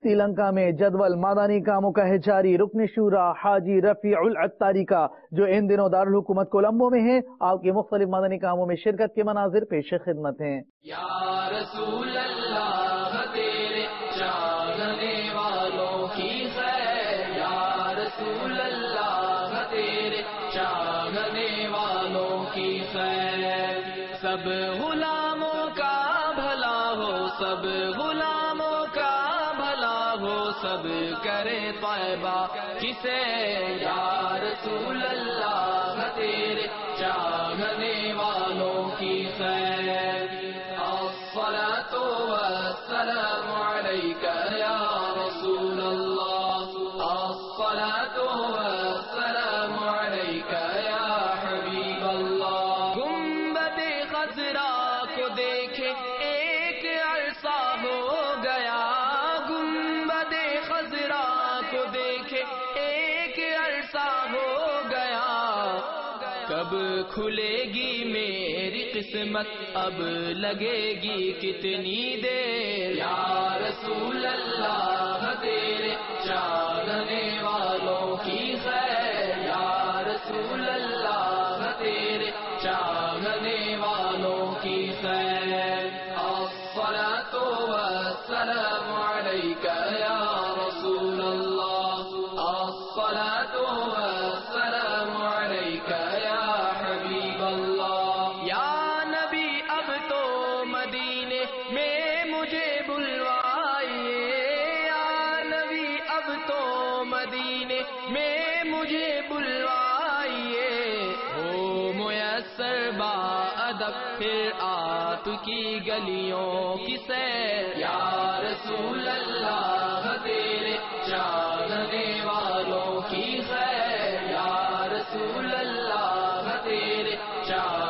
سری لنکا میں جدول مادانی کاموں کا ہے جاری. رکن شورا حاجی رفیع العطاری کا جو ان دنوں دارالحکومت کولمبو میں ہیں، آپ کے مختلف مادانی کاموں میں شرکت کے مناظر پیش خدمت ہیں. یا رسول اللہ تیرے چاہنے والوں کی خیر، یا رسول اللہ تیرے چاہنے والوں کی خیر. سب غلاموں کا بھلا ہو، سب غلاموں کا بھلا ہو، سب کرے طیبہ کسے. یا رسول اللہ تیرے چاہنے والوں کی خیر. الصلاة والسلام علیک یا رسول اللہ، الصلاة والسلام علیک یا حبیب اللہ. گنبد خضرا کو دیکھے ایک عرصہ ہو گیا، گنبد خضرا کو دیکھے ایک عرصہ ہو گیا. کب کھلے گی میری قسمت، اب لگے گی کتنی دیر. یا رسول اللہ تیرے چاہنے والوں کی خیر، یا رسول اللہ تیرے چاہنے والوں کی خیر. الصلاة والسلام علیک یا رسول اللہ، الصلاة والسلام علیک یا حبیب اللہ. یا نبی اب تو مدینے میں مجھے بلوائیے، یا نبی اب تو مدینے میں مجھے بلوائیے. ہو میسر با ادب پھر آپ کی گلیوں کی سیر. یا رسول اللہ تیرے چاہنے والوں کی خیر، یا رسول اللہ تیرے چاہنے